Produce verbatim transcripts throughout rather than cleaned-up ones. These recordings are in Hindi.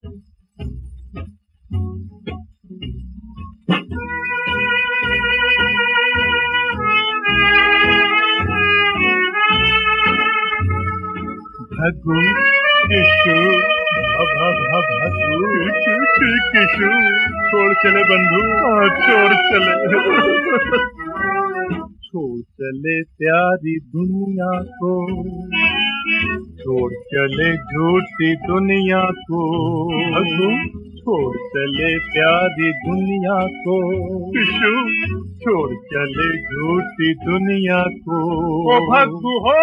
भगु किशु भा भा भगु किशु छोड़ चले बंधु, छोड़ चले छोड़ चले प्यारी दुनिया को, छोड़ चले झूठी दुनिया को। भगु छोड़ चले प्यारी दुनिया को, किशु छोड़ चले झूठी दुनिया को। ओ भगु हो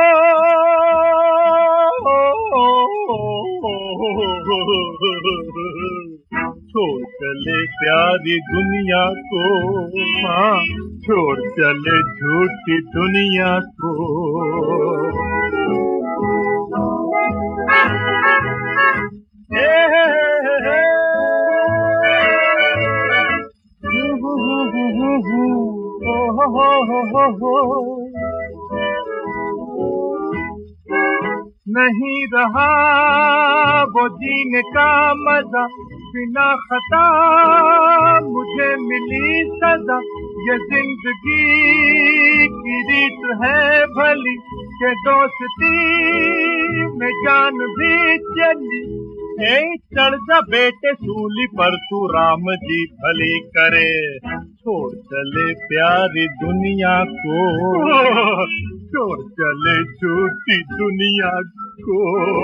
छोड़ चले प्यारी दुनिया को, हाँ छोड़ चले झूठी दुनिया को। हे हे हे हो हो हो हो नहीं रहा वो जीने का मजा, बिना खता मुझे मिली सजा। ये जिंदगी की रीत है भली के दोस्ती में जान भी चली। ए चढ़ जा बेटे सूली पर तू राम जी भली करे, छोड़ चले प्यारी दुनिया को, छोड़ चले झूठी दुनिया को।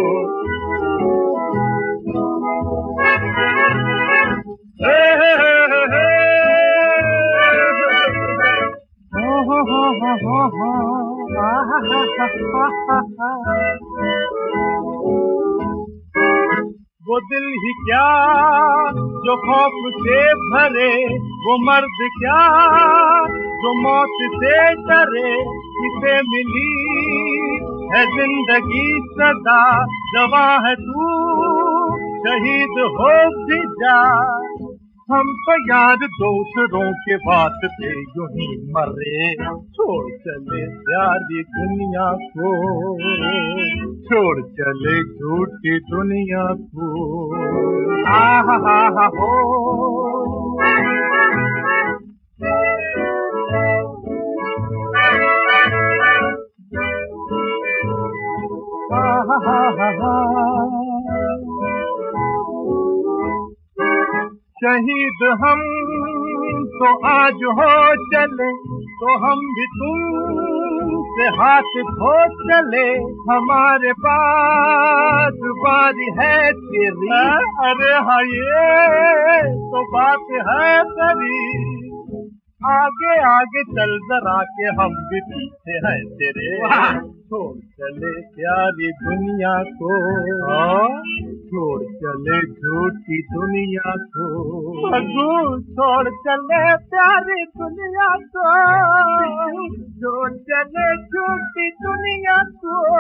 हे हे हे हे हो हो हो हो हो वो दिल ही क्या जो खौफ से भरे, वो मर्द क्या जो मौत से डरे। किसे मिली है जिंदगी सदा, जवां है तू शहीद हो भी जा। हम तो यार दूसरों के बात पे यूं ही मरे, छोड़ चले प्यारी दुनिया को, छोड़ चले झूठी दुनिया को। आहा हा हा हो आहा हा हा हा। शहीद हम तो आज हो चले, तो हम भी तुम से हाथ धो चले। हमारे पास बारी है तेरी, अरे हाँ ये तो बात है तेरी। आगे आगे चल जरा के हम भी पीछे हैं तेरे, छोड़ चले प्यारी दुनिया को, छोड़ चले झूठी दुनिया को। भगु छोड़ चले प्यारी दुनिया को, छोड़ चले झूठी दुनिया को।